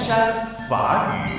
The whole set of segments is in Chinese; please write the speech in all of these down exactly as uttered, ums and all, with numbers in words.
山法语。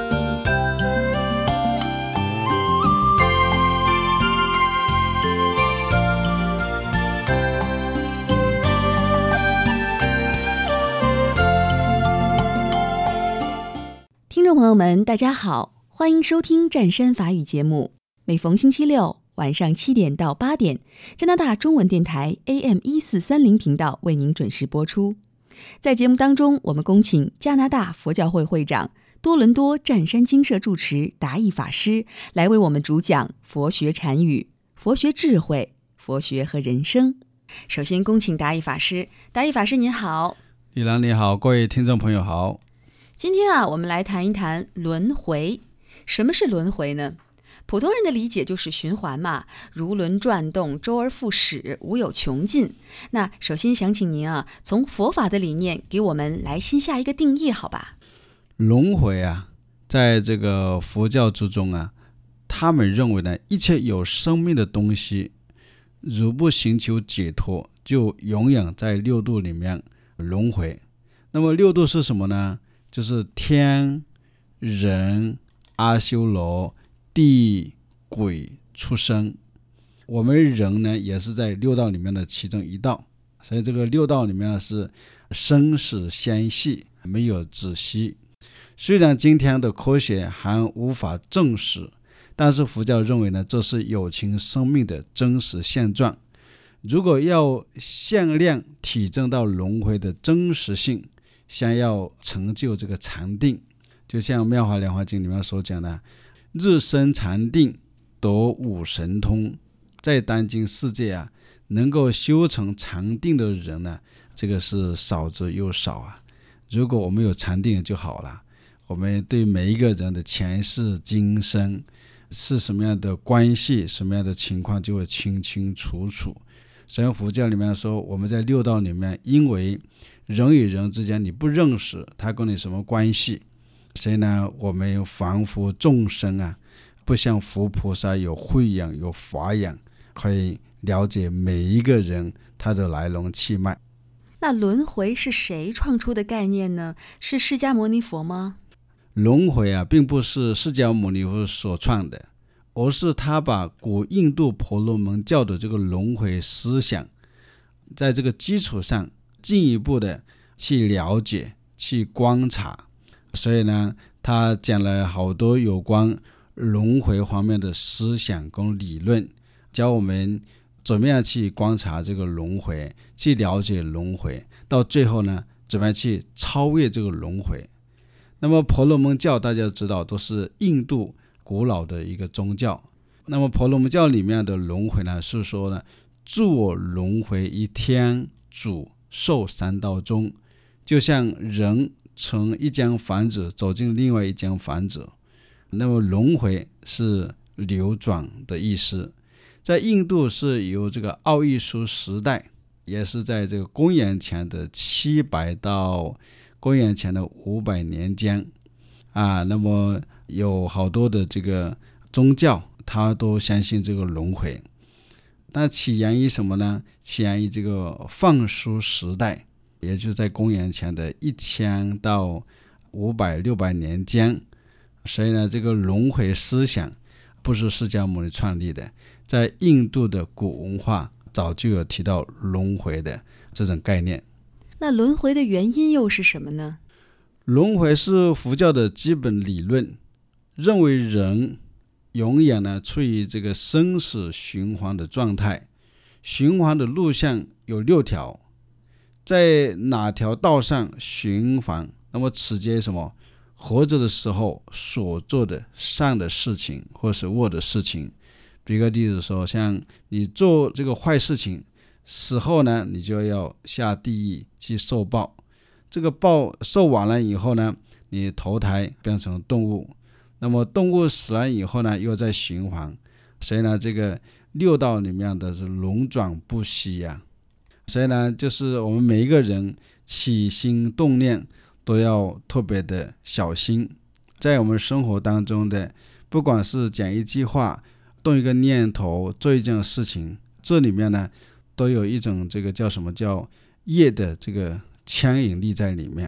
听众朋友们，大家好，欢迎收听湛山法语节目。每逢星期六晚上七点到八点，加拿大中文电台 A M 一四三零频道为您准时播出。在节目当中，我们恭请加拿大佛教会会长、多伦多湛山精舍住持达义法师来为我们主讲佛学禅语、佛学智慧、佛学和人生。首先恭请达义法师。达义法师您好。 李兰你好，各位听众朋友好。 今天啊，我们来谈一谈轮回。什么是轮回呢？普通人的理解就是循环嘛，如轮转动，周而复始，无有穷尽。那首先想请您啊，从佛法的理念给我们来先下一个定义，好吧？ 轮回啊，在这个佛教之中啊，他们认为呢，一切有生命的东西，如不寻求解脱，就永远在六道里面轮回。那么六道是什么呢？就是天、人、阿修罗、地、鬼、畜生。我们人呢，也是在六道里面的其中一道，所以这个六道里面是生死相系，没有止息。虽然今天的科学还无法证实，但是佛教认为呢，这是有情生命的真实现状。如果要限量体证到轮回的真实性，想要成就这个禅定，就像妙法莲华经里面所讲的，日生禅定得五神通。在当今世界啊，能够修成禅定的人呢，这个是少之又少啊。如果我们有禅定就好了，我们对每一个人的前世今生是什么样的关系，什么样的情况就会清清楚楚。所以佛教里面说，我们在六道里面，因为人与人之间你不认识他跟你什么关系，所以呢，我们凡夫众生啊，不像佛菩萨有慧眼有法眼，可以了解每一个人他的来龙去脉。 那轮回是谁创出的概念呢？是释迦牟尼佛吗？ 轮回啊，并不是释迦牟尼佛所创的，而是他把古印度婆罗门教的这个轮回思想，在这个基础上进一步的去了解、去观察。所以呢，他讲了好多有关轮回方面的思想跟理论，教我们怎么样去观察这个轮回，去了解轮回，到最后呢，怎么样去超越这个轮回。那么婆罗门教大家知道都是印度古老的一个宗教。那么婆罗门教里面的轮回呢，是说呢，诸我轮回于天主寿三道中，就像人从一间房子走进另外一间房子。那么轮回是流转的意思。在印度是由这个奥义书时代，也是在这个公元前的七百到公元前的五百年间啊，那么有好多的这个宗教，他都相信这个轮回。那起源于什么呢？起源于这个放书时代，也就在公元前的一千到五百六百年间。所以呢，这个轮回思想不是释迦牟尼创立的，在印度的古文化早就有提到轮回的这种概念。 那轮回的原因又是什么呢？ 轮回是佛教的基本理论，认为人永远呢处于这个生死循环的状态。循环的路线有六条，在哪条道上循环，那么此皆什么？活着的时候所做的善的事情或是恶的事情。比个例子说，像你做这个坏事情，死后呢，你就要下地狱去受报。这个报受完了以后呢，你投胎变成动物，那么动物死了以后呢，又在循环。所以呢，这个六道里面的是轮转不息呀、啊。所以呢，就是我们每一个人起心动念都要特别的小心。在我们生活当中的，不管是讲一句话、动一个念头、做一件事情，这里面呢，都有一种这个叫什么叫业的这个牵引力在里面。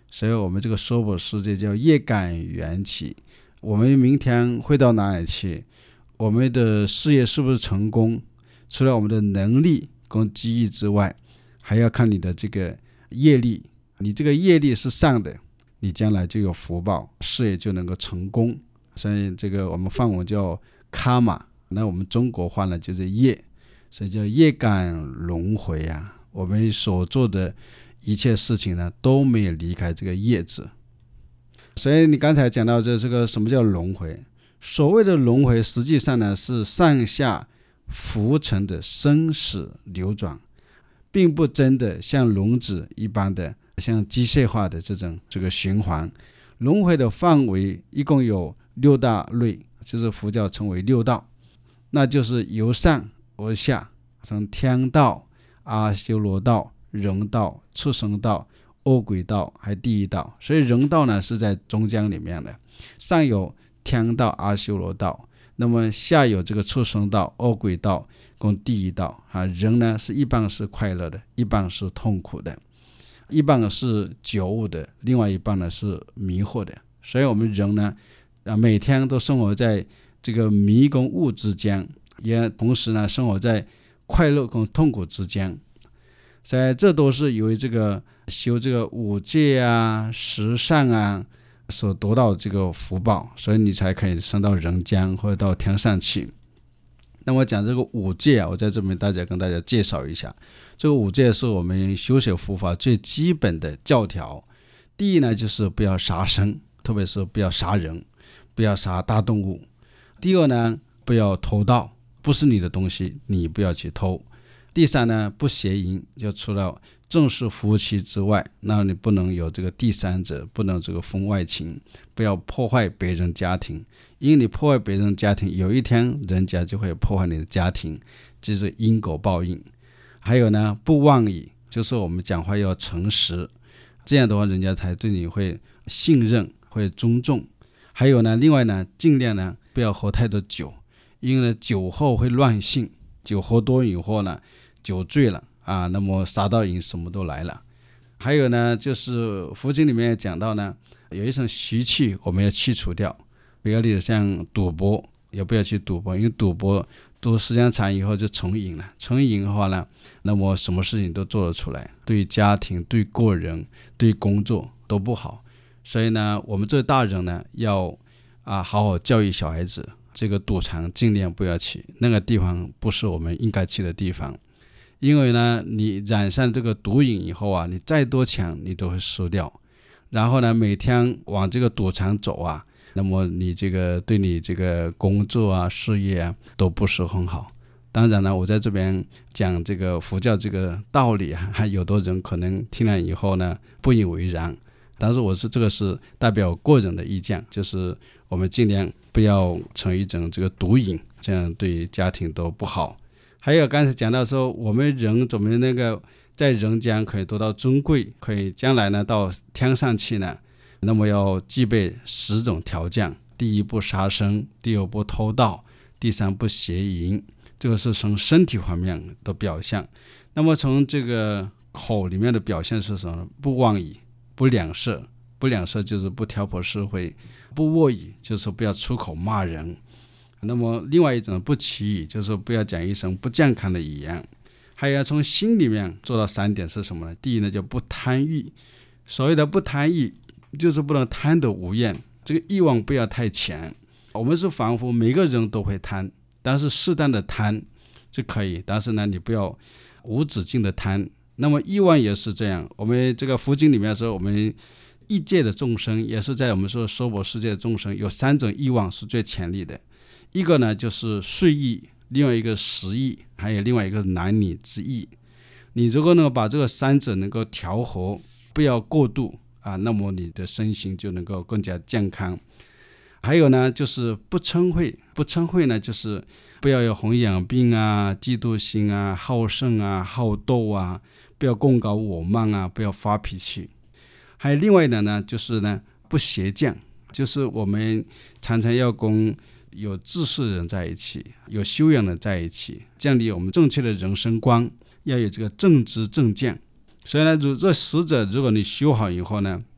所以我们这个娑婆世界叫业感缘起。我们明天会到哪里去？我们的事业是不是成功？除了我们的能力跟机遇之外，还要看你的这个业力。你这个业力是善的，你将来就有福报，事业就能够成功。所以这个我们梵文叫卡玛，那我们中国话呢就是业，所以叫业感轮回啊。我们所做的一切事情呢都没有离开这个业字。所以你刚才讲到这这个什么叫轮回？所谓的轮回实际上呢是上下浮沉的生死流转，并不真的像轮子一般的像机械化的这种这个循环。轮回的范围一共有六大类，就是佛教称为六道，那就是由上而下，从天道、阿修罗道、人道、畜生道、恶鬼道还地狱道。所以人道呢是在中间里面的，上有天道、阿修罗道，那么下有这个畜生道、恶鬼道跟地狱道啊。人呢是一半是快乐的，一半是痛苦的，一半是觉悟的，另外一半呢是迷惑的。所以我们人呢啊，每天都生活在这个迷跟悟之间，也同时呢生活在快乐跟痛苦之间。所以这都是由于这个修这个五戒啊、十善啊所得到这个福报，所以你才可以升到人间或者到天上去。那我讲这个五戒啊，我在这边大家跟大家介绍一下。这个五戒是我们修学佛法最基本的教条。第一呢，就是不要杀生，特别是不要杀人，不要杀大动物。第二呢，不要偷盗，不是你的东西你不要去偷。第三呢，不邪淫，就除了正式夫妻之外，那你不能有这个第三者，不能这个婚外情，不要破坏别人家庭，因为你破坏别人家庭，有一天人家就会破坏你的家庭，就是因果报应。还有呢，不妄语，就是我们讲话要诚实，这样的话人家才对你会信任，会尊重。还有呢，另外呢，尽量呢不要喝太多酒，因为呢酒后会乱性，酒喝多以后呢酒醉了啊，那么杀盗淫什么都来了。还有呢，就是佛经里面讲到呢，有一种习气我们要去除掉，比如例如像赌博，也不要去赌博，因为赌博赌时间长以后就成瘾了，成瘾的话呢，那么什么事情都做得出来，对家庭、对个人、对工作都不好。所以呢，我们这大人呢要啊好好教育小孩子，这个赌场尽量不要去，那个地方不是我们应该去的地方。因为呢，你染上这个毒瘾以后啊，你再多钱你都会输掉。然后呢，每天往这个赌场走啊，那么你这个对你这个工作啊、事业啊都不是很好。当然呢，我在这边讲这个佛教这个道理啊，还有的人可能听了以后呢不以为然。但是我是这个是代表个人的意见，就是我们尽量不要成一种这个毒瘾，这样对家庭都不好。还有刚才讲到说，我们人怎么那个在人间可以得到尊贵，可以将来呢到天上去呢，那么要具备十种条件。第一，不杀生；第二，不偷盗；第三，不邪淫。这个是从身体方面的表现。那么从这个口里面的表现是什么？不妄语，不两舌。不两舌就是不挑拨是非，不恶语就是不要出口骂人。那么另外一种不绮语，就是不要讲一声不健康的语言。还要从心里面做到三点是什么呢？第一呢，就不贪欲。所谓的不贪欲，就是不能贪得无厌，这个欲望不要太强。我们是凡夫，每个人都会贪，但是适当的贪就可以，但是呢，你不要无止境的贪。那么欲望也是这样，我们这个佛经里面说，我们异界的众生，也是在我们说娑婆世界的众生，有三种欲望是最强烈的。一个呢就是睡欲，另外一个食欲，还有另外一个男女之欲。你如果能把这个三者能够调和，不要过度啊，那么你的身心就能够更加健康。还有呢就是不嗔恚，不嗔恚呢就是不要有弘扬病啊、嫉妒心啊、好胜啊、好斗啊，不要共高我慢啊，不要发脾气。还有另外的呢就是呢不邪见，就是我们常常要跟有知识的人在一起，有修养的人在一起，建立我们正确的人生观，要有这个正知正见。所以呢，这十者如果你修好以后呢，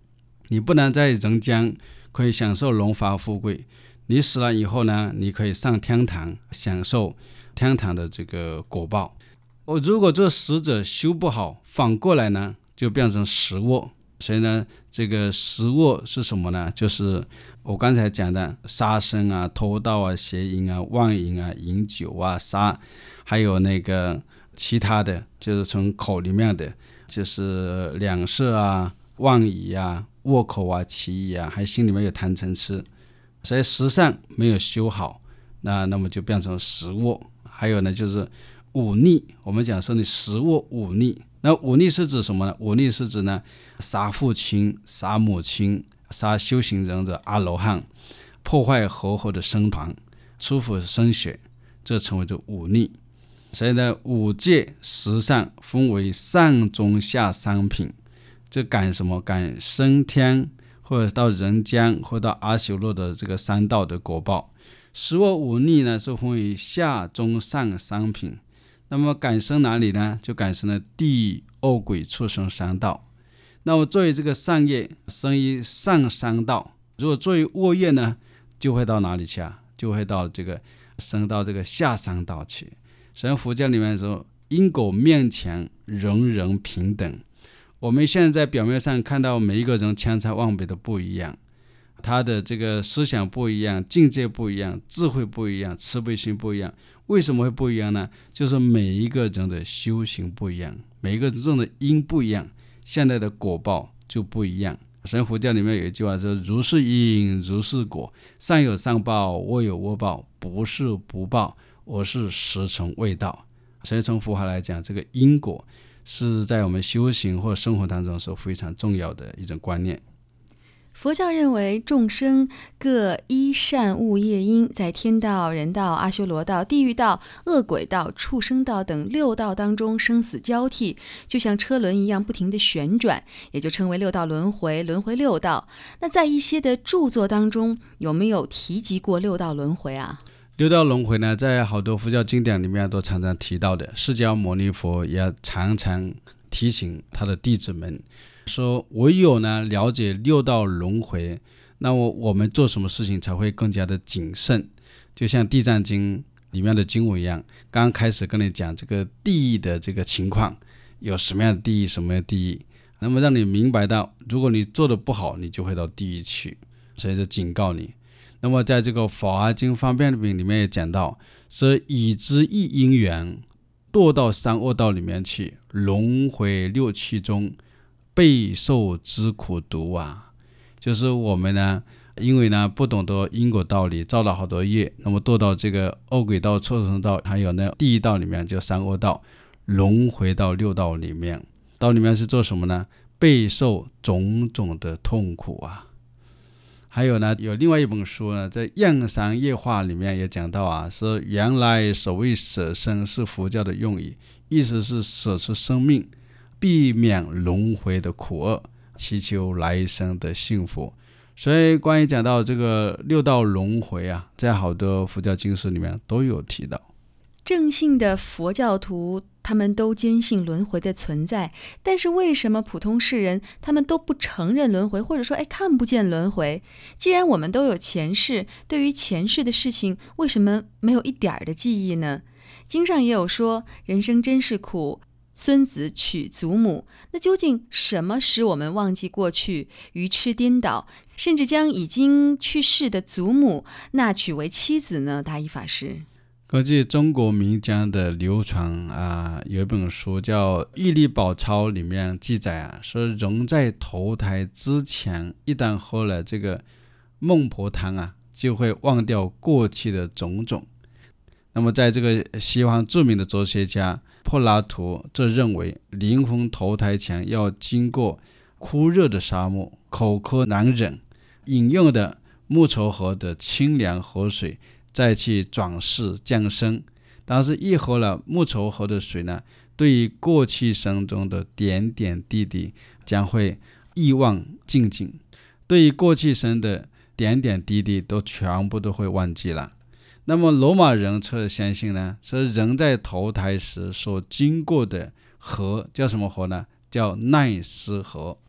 你不能在人间可以享受荣华富贵，你死了以后呢，你可以上天堂享受天堂的这个果报。如果这死者修不好，反过来呢就变成食恶。所以呢，这个食恶是什么呢？就是我刚才讲的杀生啊、偷盗啊、邪淫啊、妄淫啊、饮酒啊、杀，还有那个其他的，就是从口里面的，就是两舌啊、妄语啊、恶口啊、绮语啊，还心里面有贪嗔痴，所以食善没有修好，那那么就变成食恶。还有呢，就是忤逆，我们讲说你食恶忤逆，那忤逆是指什么呢？忤逆是指呢，杀父亲、杀母亲、杀修行人的阿罗汉，破坏和合的僧团，出腐生血，这称为做忤逆。所以呢，五戒十善分为上中下三品，这赶什么？赶升天，或者到人间，或者到阿修罗的这个三道的果报。食恶忤逆呢，是分为下中上三品。那么赶升哪里呢？就赶升了地狱、恶鬼、畜生三道。那么作为这个善业，生于上三道；如果作为恶业呢，就会到哪里去啊？就会到这个升到这个下三道去。所以佛教里面说，因果面前人人平等。我们现在在表面上看到每一个人千差万别的不一样，他的这个思想不一样，境界不一样，智慧不一样，慈悲心不一样。为什么会不一样呢？就是每一个人的修行不一样，每一个人的因不一样，现在的果报就不一样。所以佛教里面有一句话说，如是因如是果，善有善报，恶有恶报，不是不报，而是时辰未到。所以从佛法来讲，这个因果是在我们修行或生活当中是非常重要的一种观念。 佛教认为众生各依善恶业因，在天道、人道、阿修罗道、地狱道、恶鬼道、畜生道等六道当中生死交替，就像车轮一样不停地旋转，也就称为六道轮回，轮回六道。那在一些的著作当中有没有提及过六道轮回啊？ 六道轮回呢，在好多佛教经典里面都常常提到的，释迦牟尼佛也常常提醒他的弟子们说，唯有呢了解六道轮回，那么我们做什么事情才会更加的谨慎。就像地藏经里面的经文一样，刚刚开始跟你讲这个地狱的这个情况，有什么样的地狱，什么样的地狱，那么让你明白到，如果你做的不好，你就会到地狱去，所以就警告你。那么在这个法华经方便品里面也讲到，说已知一因缘，堕到三恶道里面去，轮回六趣中，备受之苦毒啊。就是我们呢，因为呢不懂得因果道理，造了好多业，那么堕到这个恶鬼道、畜生道，还有呢地狱道里面，就三恶道，轮回到六道里面。道里面是做什么呢？备受种种的痛苦啊。还有呢，有另外一本书呢，在《样山业话》里面也讲到啊，说原来所谓舍生是佛教的用语，意思是舍出生命，避免轮回的苦厄，祈求来生的幸福。所以关于讲到这个六道轮回啊，在好多佛教经书里面都有提到。 正信的佛教徒他们都坚信轮回的存在，但是为什么普通世人他们都不承认轮回，或者说哎看不见轮回？既然我们都有前世，对于前世的事情为什么没有一点的记忆呢？经上也有说，人生真是苦，孙子娶祖母。那究竟什么使我们忘记过去，愚痴颠倒，甚至将已经去世的祖母纳娶为妻子呢？大一法师， 根据中国民间的流传啊，有一本书叫《毅力宝钞》，里面记载啊，说人在投胎之前，一旦喝了这个孟婆汤啊，就会忘掉过去的种种。那么在这个西方著名的哲学家柏拉图则认为，灵魂投胎前要经过酷热的沙漠，口渴难忍，饮用的木愁河的清凉河水，再去转世降生。但是一喝了木愁河的水呢，对于过去生中的点点滴滴将会忆忘尽尽，对于过去生的点点滴滴都全部都会忘记了。那么罗马人则相信呢，说人在投胎时所经过的河叫什么河呢？叫奈斯河。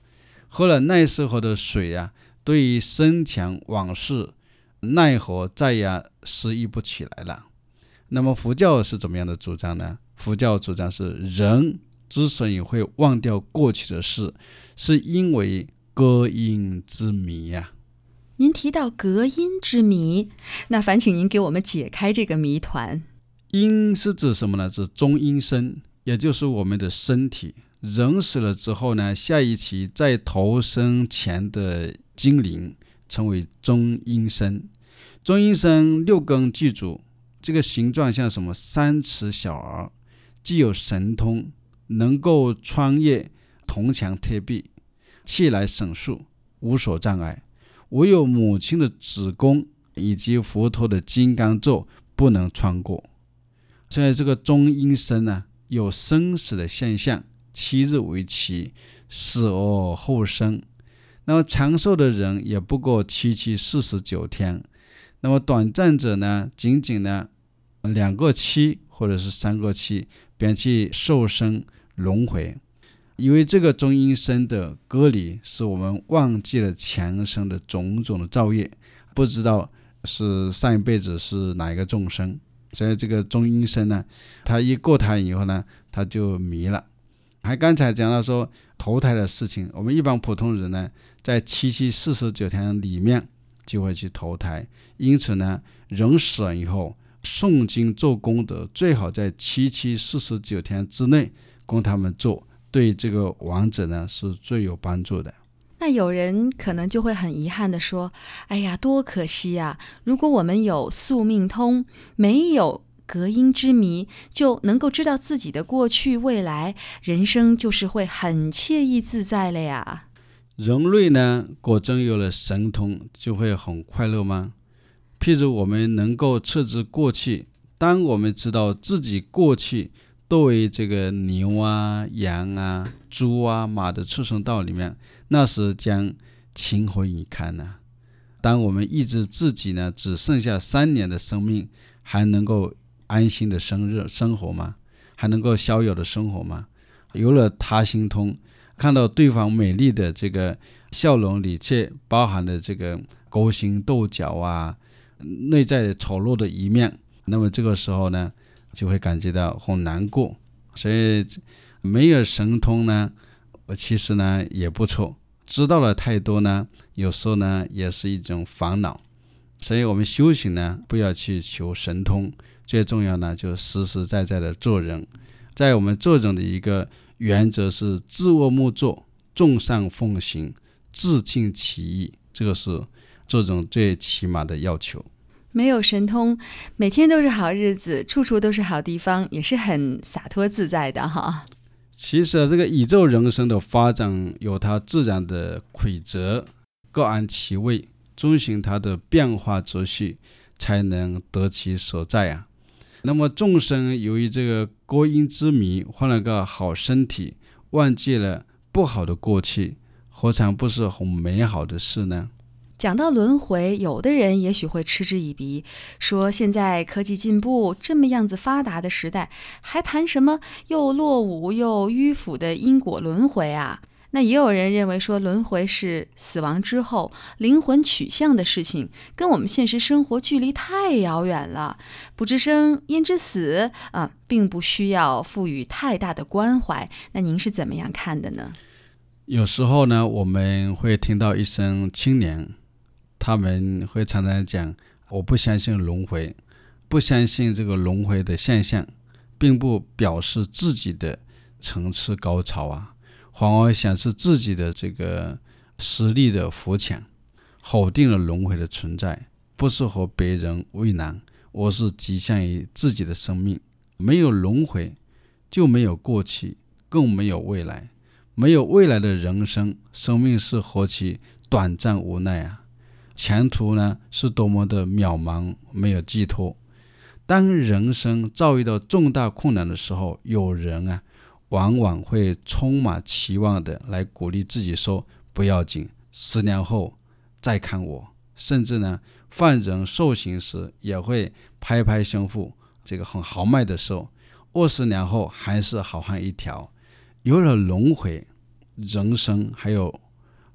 喝了那时候的水啊，对于深强往事奈何再也失忆不起来了。那么佛教是怎么样的主张呢？佛教主张是人之所以会忘掉过去的事，是因为隔音之谜呀、啊。 您提到隔音之谜，那烦请您给我们解开这个谜团。 音是指什么呢？指中阴身，也就是我们的身体。人死了之后呢，下一期在投生前的精灵称为中阴身。中阴身六根具足，这个形状像什么？三尺小儿，既有神通，能够穿越铜墙铁壁，气来省数，无所障碍。唯有母亲的子宫以及佛陀的金刚咒不能穿过。所以这个中阴身呢，有生死的现象，七日为期，死而后生。那么长寿的人也不过七七四十九天，那么短暂者呢，仅仅呢两个七或者是三个七，便去受生轮回。因为这个中阴身的隔离，使我们忘记了前生的种种的造业，不知道是上一辈子是哪一个众生。所以这个中阴身呢，他一过台以后呢，他就迷了。还刚才讲到说投胎的事情，我们一般普通人呢，在七七四十九天里面就会去投胎。因此呢，人死了以后，诵经做功德，最好在七七四十九天之内供他们做，对这个亡者呢是最有帮助的。 那有人可能就会很遗憾地说，哎呀，多可惜啊！如果我们有宿命通，没有隔音之谜，就能够知道自己的过去未来，人生就是会很惬意自在了呀。 人类呢，果真有了神通，就会很快乐吗？譬如我们能够测知过去，当我们知道自己过去作为这个牛啊、羊啊、猪啊、马的畜生道里面，那时将情何以堪呢？当我们意志自己呢，只剩下三年的生命，还能够安心的生日生活吗？还能够逍遥的生活吗？有了他心通，看到对方美丽的这个笑容里，却包含了这个勾心斗角啊，内在丑陋的一面，那么这个时候呢，就会感觉到很难过。所以没有神通呢，其实呢也不错，知道了太多呢，有时候呢也是一种烦恼。所以我们修行呢，不要去求神通，最重要呢就是实实在在的做人。在我们做人的一个原则是自恶莫作，众善奉行，自尽其意，这个是做人最起码的要求。 没有神通，每天都是好日子，处处都是好地方，也是很洒脱自在的哈。 其实这个宇宙人生的发展有它自然的规则，各按其位，遵循它的变化秩序，才能得其所在啊。那么众生由于这个隔音之谜，换了个好身体，忘记了不好的过去，何尝不是很美好的事呢？ 讲到轮回，有的人也许会嗤之以鼻，说现在科技进步这么样子发达的时代，还谈什么又落伍又迂腐的因果轮回啊？那也有人认为说，轮回是死亡之后灵魂取向的事情，跟我们现实生活距离太遥远了，不知生焉知死啊，并不需要赋予太大的关怀。那您是怎么样看的呢？ 有时候呢，我们会听到一声青年，他们会常常讲，我不相信轮回，不相信这个轮回的现象，并不表示自己的层次高超啊，反而显示自己的这个实力的肤浅，否定了轮回的存在，不是和别人为难，而是极限于自己的生命。没有轮回，就没有过去，更没有未来。没有未来的人生，生命是何其短暂无奈啊！前途呢是多么的渺茫，没有寄托。当人生遭遇到重大困难的时候，有人啊往往会充满期望的来鼓励自己说，不要紧，十年后再看我。甚至呢犯人受刑时也会拍拍胸脯，这个很豪迈的说，二十年后还是好汉一条。有了轮回，人生还有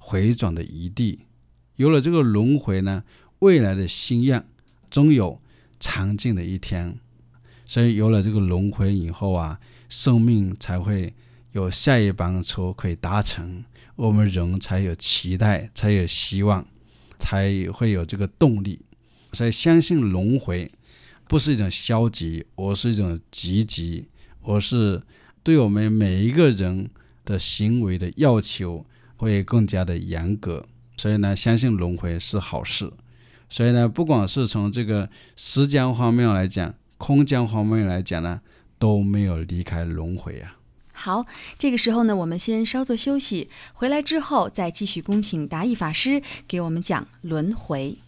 回转的余地。有了这个轮回呢，未来的心愿终有尝尽的一天。所以有了这个轮回以后啊，生命才会有下一班车可以达成，我们人才有期待，才有希望，才会有这个动力。所以相信轮回不是一种消极，而是一种积极，而是对我们每一个人的行为的要求会更加的严格。所以呢，相信轮回是好事。所以呢，不管是从这个时间方面来讲，空间方面来讲呢，都没有离开轮回啊。 好，这个时候呢，我们先稍作休息，回来之后再继续恭请达义法师给我们讲轮回。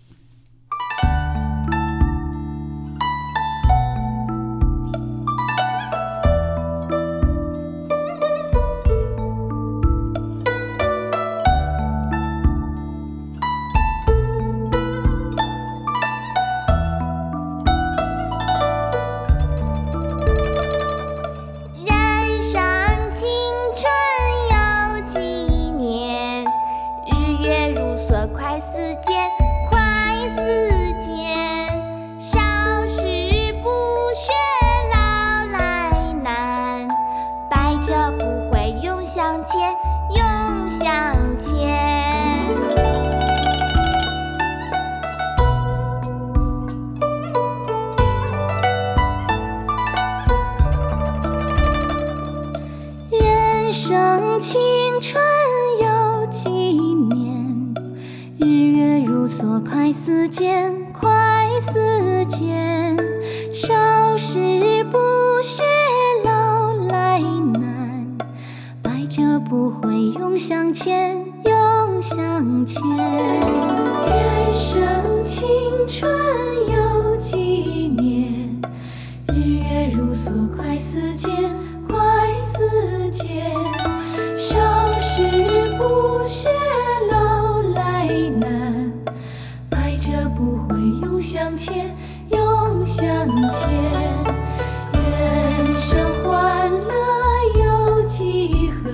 快似箭，快似箭，少时不学，老来难。百折不回，永向前，永向前。人生青春有几年，日月如梭，快似箭，快似箭，少时不学，老来难。不会永向前，永向前。人生欢乐有几何？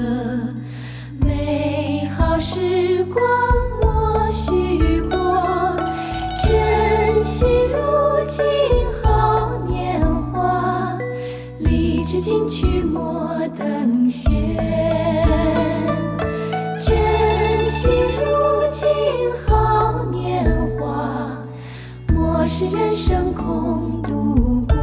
美好时光莫虚过。珍惜如今好年华，立志进取莫等闲。珍惜如今好年华，莫使人生空度过。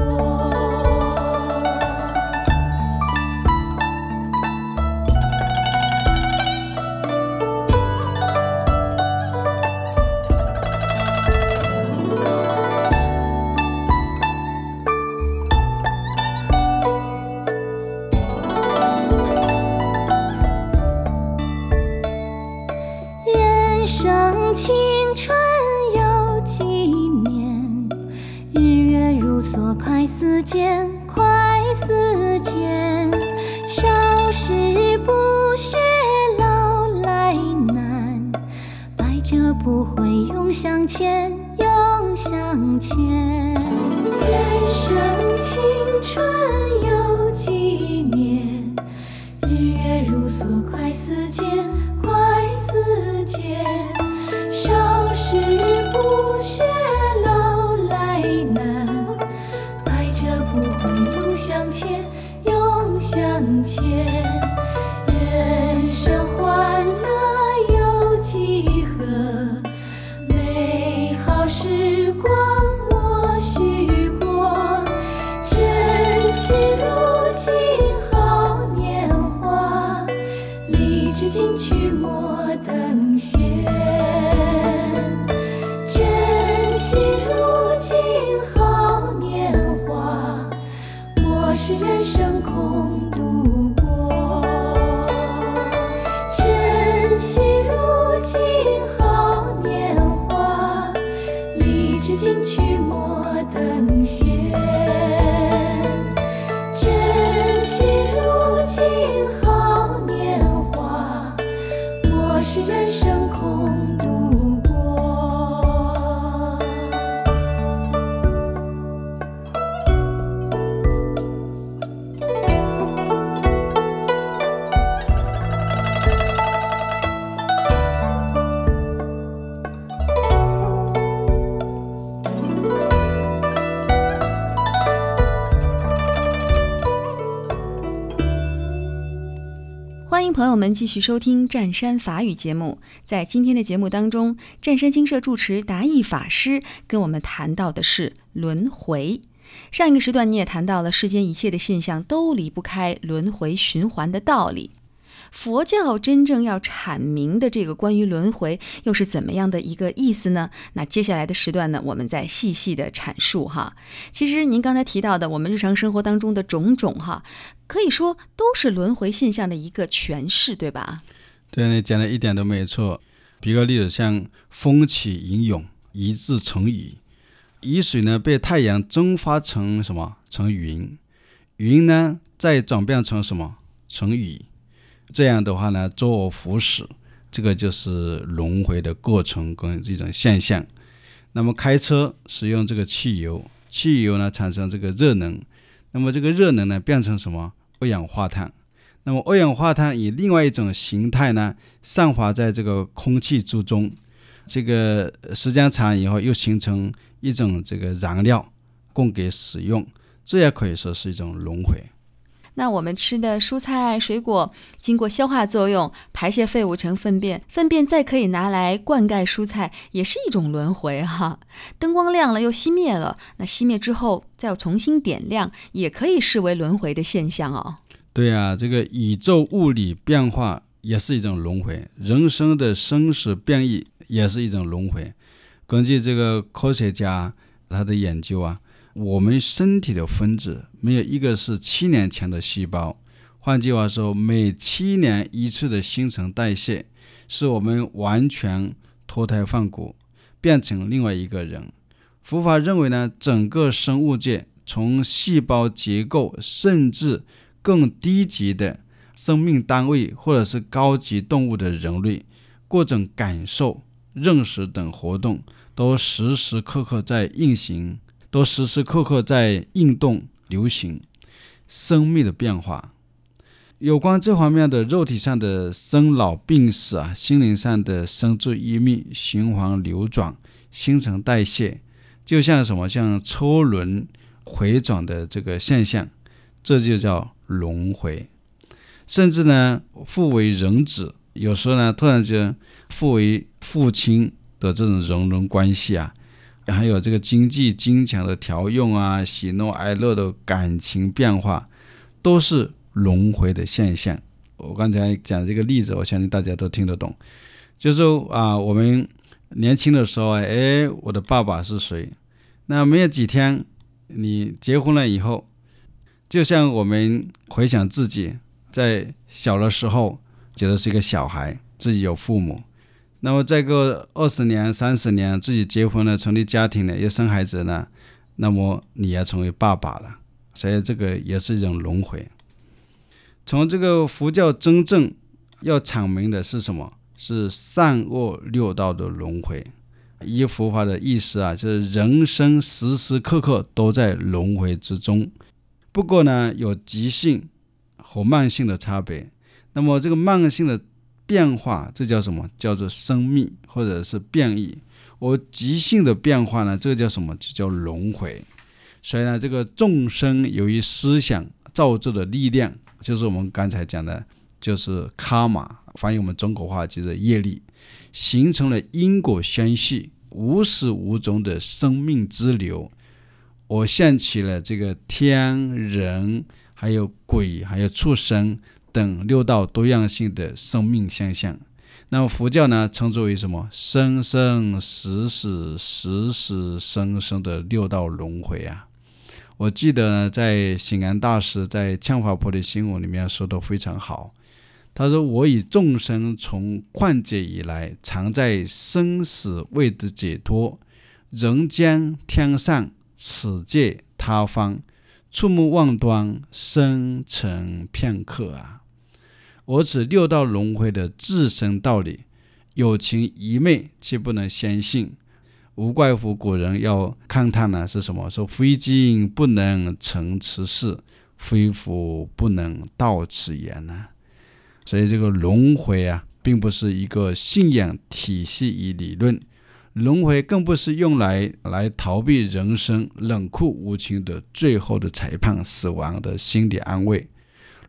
人生青春有几年，日月如梭，快似箭，快似箭，少时不学，老来难。百折不回，永向前，永向前。人生青春有几年，日月如梭，快似箭，快似箭，少时不学，老来难。百折不回，永向前，永向前。人生欢乐有几何？美好时光莫虚过。珍惜如今好年华，立志进取莫等闲。珍惜如今好年华，莫使人生空度过。珍惜如今好年华，立志进取莫等闲。珍惜如今好年华，莫使人生空度过。 欢迎朋友们继续收听湛山法语节目。在今天的节目当中，湛山精舍住持达义法师跟我们谈到的是轮回。上一个时段你也谈到了世间一切的现象都离不开轮回循环的道理。佛教真正要阐明的这个关于轮回又是怎么样的一个意思呢？那接下来的时段呢，我们再细细的阐述哈。其实您刚才提到的我们日常生活当中的种种哈，可以说都是轮回现象的一个诠释，对吧？ 对，你讲的一点都没错。比个例子，像风起云涌，一字成雨。雨水呢被太阳蒸发成什么？成云。云呢再转变成什么？成雨。这样的话呢，周而复始，这个就是轮回的过程跟这种现象。那么开车使用这个汽油，汽油呢产生这个热能，那么这个热能呢变成什么？二氧化碳。那么二氧化碳以另外一种形态呢散发在这个空气之中，这个时间长以后又形成一种这个燃料供给使用，这也可以说是一种轮回。 那我们吃的蔬菜水果经过消化作用排泄废物成粪便，粪便再可以拿来灌溉蔬菜，也是一种轮回哈。灯光亮了又熄灭了，那熄灭之后再要重新点亮，也可以视为轮回的现象哦。 对啊，这个宇宙物理变化也是一种轮回，人生的生死变异也是一种轮回。根据这个科学家他的研究啊，我们身体的分子没有一个是七年前的细胞，换句话说，每七年一次的新陈代谢，是我们完全脱胎换骨，变成另外一个人。佛法认为呢，整个生物界从细胞结构甚至更低级的生命单位或者是高级动物的人类，各种感受、认识等活动都时时刻刻在运行，都时时刻刻在运动流行，生命的变化。有关这方面的肉体上的生老病死啊，心灵上的生住异灭、循环流转、新陈代谢，就像什么像车轮回转的这个现象，这就叫轮回。甚至呢，父为人子，有时候呢突然间父为父亲的这种人伦关系啊，还有这个经济金钱的调用啊，喜怒哀乐的感情变化，都是轮回的现象。我刚才讲这个例子，我相信大家都听得懂。就是啊，我们年轻的时候，哎，我的爸爸是谁？那没有几天，你结婚了以后，就像我们回想自己在小的时候，觉得是一个小孩，自己有父母。那么再过二十年、三十年，自己结婚了，成立家庭了，又生孩子了，那么你也成为爸爸了。所以这个也是一种轮回。从这个佛教真正要阐明的是什么？是善恶六道的轮回。依佛法的意思啊，就是人生时时刻刻都在轮回之中。不过呢，有急性和慢性的差别。那么这个慢性的变化，这叫什么？叫做生命或者是变异。而急性的变化呢，这个叫什么？就叫轮回。所以呢，这个众生由于思想造就的力量，就是我们刚才讲的，就是卡玛，翻译我们中国话就是业力，形成了因果相续，无始无终的生命之流。我现起了这个天人还有鬼还有畜生等六道多样性的生命现象。那么佛教呢，称之为什么？生生死死死死生生的六道轮回啊。我记得呢，在醒安大师在羌法菩提心文里面说得非常好。他说，我以众生从幻界以来，常在生死未得解脱，人间天上此界他方，触目望端，生成片刻啊。我指六道轮回的自身道理，有情一昧却不能相信，无怪乎古人要勘探呢是什么？说非经不能成此事，非佛不能道此言呢、啊。所以这个轮回啊，并不是一个信仰体系与理论，轮回更不是用来来逃避人生冷酷无情的最后的裁判死亡的心理安慰。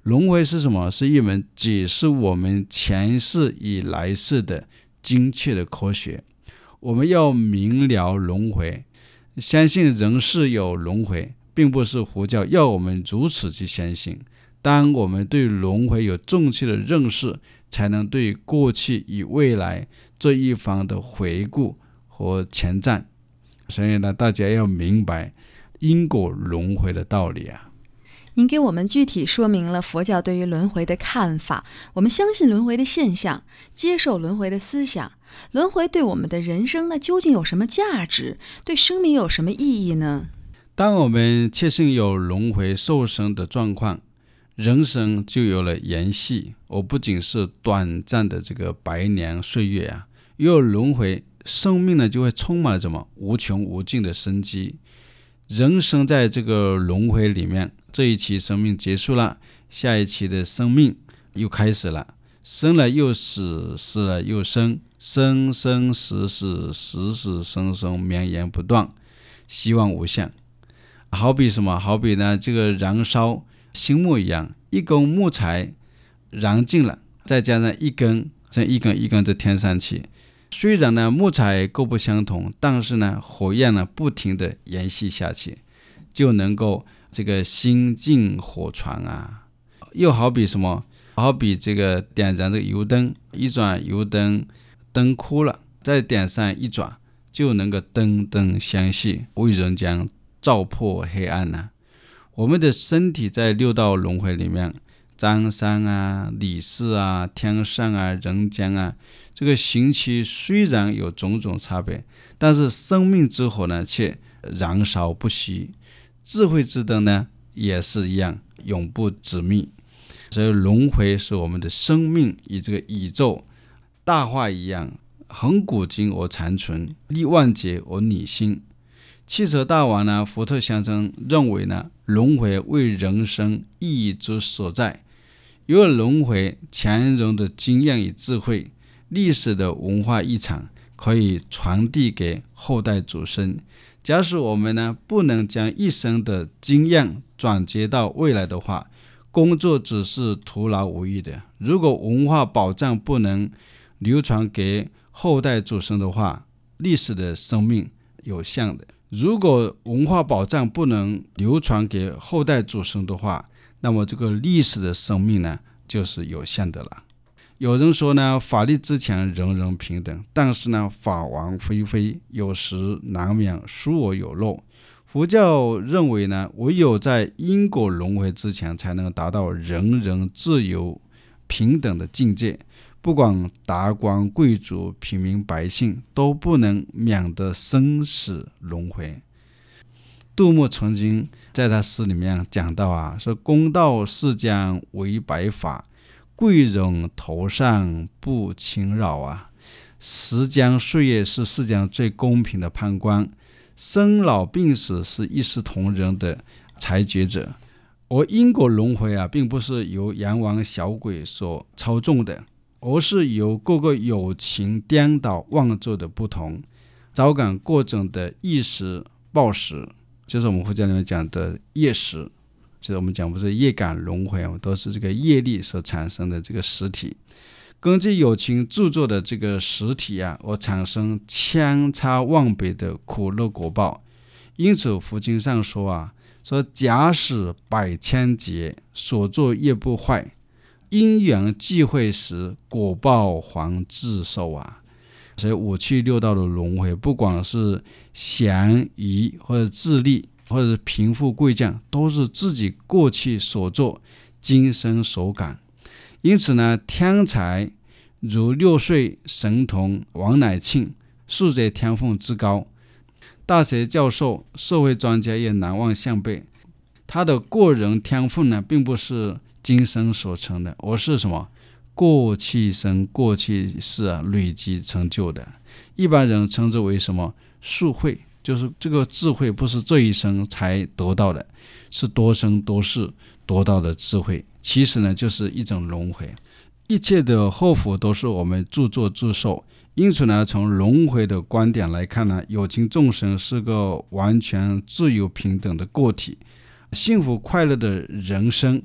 轮回是什么？是一门解释我们前世与来世的精确的科学。我们要明了轮回，相信人世有轮回，并不是佛教要我们如此去相信。当我们对轮回有正确的认识，才能对过去与未来这一方的回顾和前瞻。所以呢，大家要明白因果轮回的道理啊。 您给我们具体说明了佛教对于轮回的看法，我们相信轮回的现象，接受轮回的思想。轮回对我们的人生呢，究竟有什么价值？对生命有什么意义呢？ 当我们确信有轮回受生的状况，人生就有了延续，而不仅是短暂的这个百年岁月啊。有轮回，生命呢就会充满了什么无穷无尽的生机。人生在这个轮回里面，这一期生命结束了，下一期的生命又开始了，生了又死，死了又生，生生死死，死死生生，绵延不断，希望无限。好比什么？好比呢这个燃烧薪木一样，一根木材燃尽了，再加上一根，这一根一根就添上去。虽然呢木材各不相同，但是呢火焰呢不停的延续下去，就能够这个心尽火传啊。又好比什么？好比这个点燃的油灯，一转油灯灯枯了，再点上一转，就能够灯灯相续，为人将照破黑暗啊。我们的身体在六道轮回里面，张三啊、李四啊、天上啊、人间啊，这个刑期虽然有种种差别，但是生命之火呢却燃烧不息，智慧之灯呢也是一样，永不止灭。所以轮回是我们的生命与这个宇宙大化一样，恒古今而长存，历万劫而拟新。汽车大王呢，福特先生认为呢，轮回为人生意义之所在。有了轮回，前人的经验与智慧，历史的文化遗产可以传递给后代祖孙。假使我们呢不能将一生的经验转接到未来的话，工作只是徒劳无益的。如果文化宝藏不能流传给后代祖孙的话，历史的生命有限的。如果文化宝藏不能流传给后代祖孙的话，那么这个历史的生命呢就是有限的了。有人说呢，法律之前人人平等，但是呢法王恢恢，有时难免疏而有漏。佛教认为呢，唯有在因果轮回之前，才能达到人人自由平等的境界。不管达官贵族、平民百姓，都不能免得生死轮回。杜牧曾经在他诗里面讲到啊，说公道世间为白发，贵人头上不侵扰啊。时间岁月是世间最公平的判官，生老病死是一视同仁的裁决者。而因果轮回啊，并不是由阎王小鬼所操纵的，而是由各个有情颠倒妄作的不同，招感各种的意识报时，就是我们佛教里面讲的业识，就是我们讲不是业感轮回，都是这个业力所产生的这个实体。根据有情著作的这个实体啊，而产生千差万别的苦乐果报。因此佛经上说啊，说假使百千劫，所作业不坏，因缘际会时，果报还自受啊。所以五趣六道的轮回，不管是贤愚或者智力，或者是贫富贵贱，都是自己过去所作，今生所感。因此呢，天才如六岁神童王乃庆，素则天分之高，大学教授、社会专家也难忘相背。他的过人天分呢，并不是今生所成的，而是什么？过去生、过去世啊累积成就的。一般人称之为什么？智慧，就是这个智慧不是这一生才得到的，是多生多世得到的智慧。其实呢，就是一种轮回。一切的后福都是我们自作自受。因此呢，从轮回的观点来看呢，有情众生是个完全自由平等的个体。幸福快乐的人生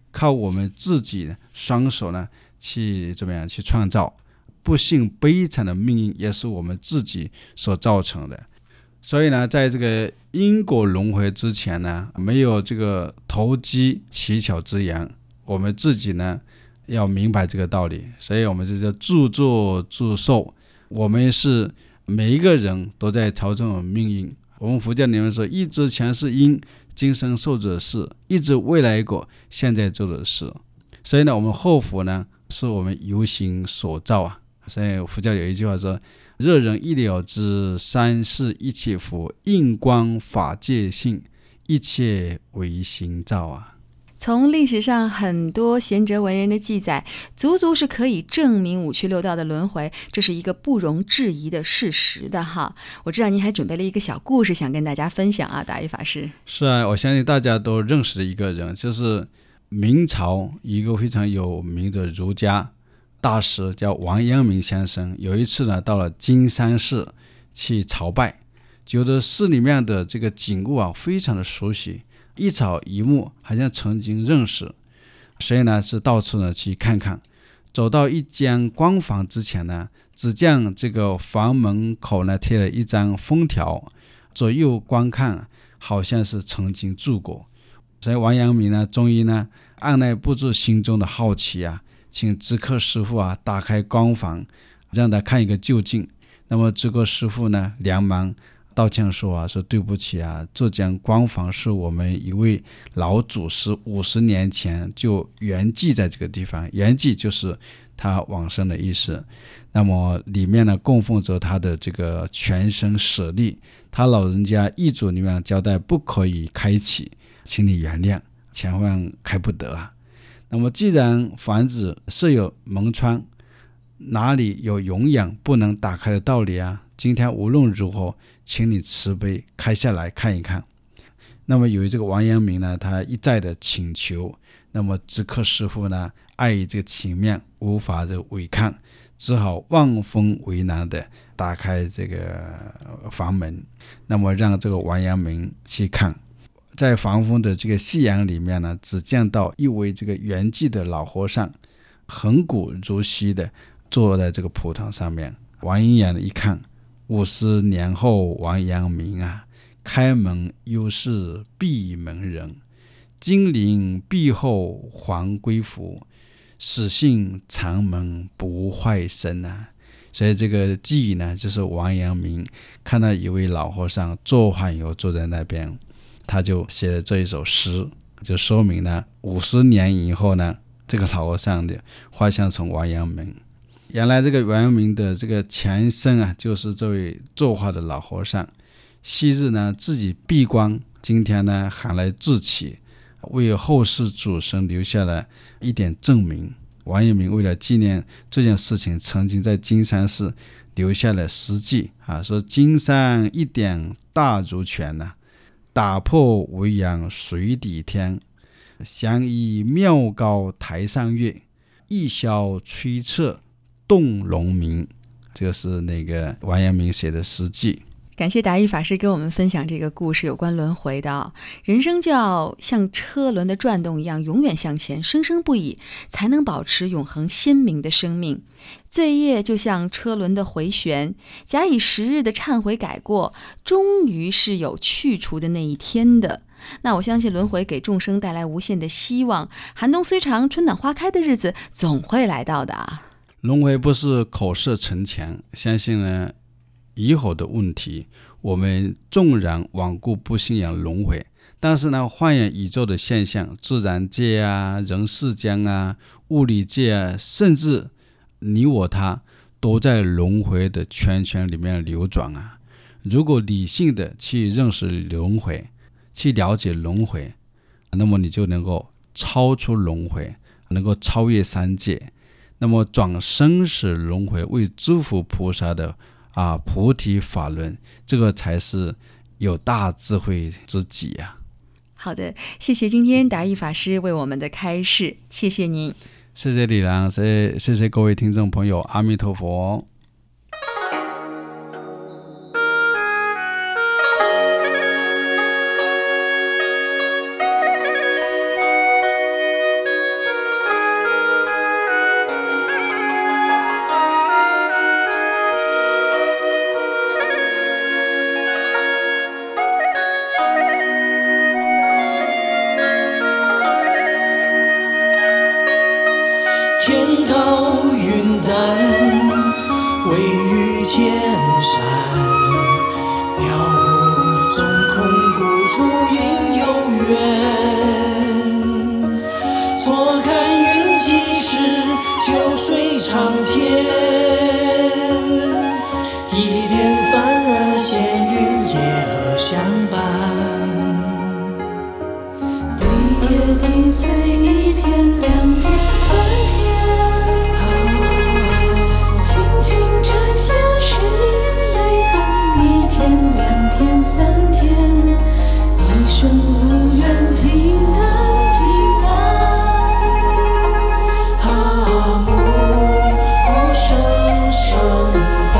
靠我们自己双手呢去怎么样去创造，不幸悲惨的命运也是我们自己所造成的。所以呢，在这个因果轮回之前呢，没有这个投机取巧之言，我们自己呢要明白这个道理。所以我们就叫自作自受，我们是每一个人都在操纵命运。我们佛教里面说，一直前世因，今生受者是；一直未来果，现在做的事。所以呢，我们后福呢是我们由心所造啊。所以佛教有一句话说，若人一了知三世一切福，印光法界性，一切唯心造啊。 从历史上很多贤哲文人的记载，足足是可以证明五趣六道的轮回，这是一个不容置疑的事实的哈。我知道您还准备了一个小故事想跟大家分享啊，达玉法师。 是啊，我相信大家都认识的一个人，就是明朝一个非常有名的儒家大师叫王阳明先生。有一次呢，到了金山寺去朝拜，觉得寺里面的这个景物啊非常的熟悉，一草一木好像曾经认识，所以呢是到处呢去看看。走到一间光房之前呢，只见这个房门口呢贴了一张封条，左右观看好像是曾经住过。所以王阳明呢终于呢按耐不住心中的好奇啊，请知客师傅啊打开光房，让他看一个究竟。那么知客师傅呢连忙道歉说啊，说对不起啊，这间光房是我们一位老祖师五十年前就圆寂在这个地方，圆寂就是他往生的意思。那么里面呢供奉着他的这个全身舍利，他老人家遗嘱里面交代不可以开启，请你原谅，千万开不得啊。那么既然房子设有门窗，哪里有永远不能打开的道理啊？今天无论如何，请你慈悲开下来看一看。那么由于这个王阳明呢，他一再的请求，那么知客师傅呢碍于这个情面无法的违抗，只好望风为难的打开这个房门，那么让这个王阳明去看。在房风的这个夕阳里面呢，只见到一位这个圆寂的老和尚，横骨如膝的坐在这个蒲团上面。王一眼一看，五十年后王阳明啊，开门又是闭门人，金陵闭后还归府，死信长门不坏身啊。所以这个记忆呢，就是王阳明看到一位老和尚坐汉游坐在那边，他就写了这一首诗，就说明呢五十年以后呢，这个老和尚的画像成王阳明。原来这个王阳明的这个前身啊，就是这位作画的老和尚，昔日呢自己闭关，今天呢还来自启，为后世祖孙留下了一点证明。王阳明为了纪念这件事情，曾经在金山寺留下了诗记啊，说金山一点大如拳啊，打破维扬水底天，相依妙高台上月，一箫吹彻动龙鸣。这个是那个王阳明写的诗记。 感谢达玉法师给我们分享这个故事，有关轮回的。人生就要像车轮的转动一样，永远向前，生生不已，才能保持永恒鲜明的生命。罪业就像车轮的回旋，假以时日的忏悔改过，终于是有去除的那一天的。那我相信轮回给众生带来无限的希望，寒冬虽长，春暖花开的日子总会来到的啊。 轮回不是口舌成强，相信呢以后的问题，我们纵然罔顾不信仰轮回，但是呢放眼宇宙的现象，自然界啊，人世间啊，物理界啊，甚至你我他都在轮回的圈圈里面流转啊。如果理性的去认识轮回，去了解轮回，那么你就能够超出轮回，能够超越三界，那么转生死轮回为诸佛菩萨的啊菩提法轮，这个才是有大智慧之己啊。 好的，谢谢今天达玉法师为我们的开示，谢谢您。 谢谢李郎，谢谢谢谢各位听众朋友，阿弥陀佛。 高云淡，微雨千山，渺无中空孤烛应有缘。坐看云起时，秋水长天，一点繁而闲云野鹤相伴。 绿叶低垂一片两片三片，轻轻摘下是泪痕，一天两天三天，一生无怨平淡平安。 啊，暮鼓声声伴。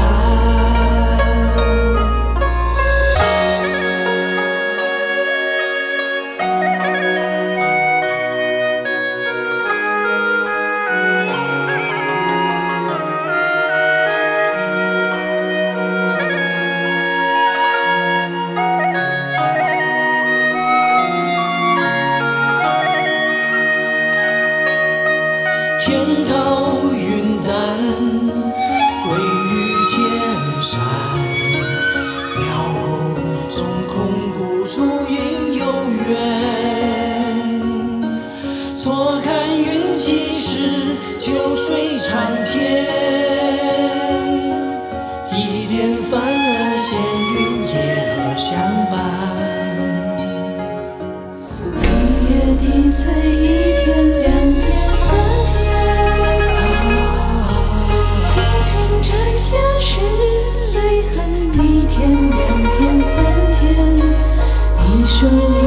天高云淡，微雨千山，渺无中空孤烛应有缘。坐看云起时，秋水长天，一点繁而闲云野鹤相伴。 绿叶低垂一片两片三片，轻轻摘下是泪痕，一天两天三天，一生无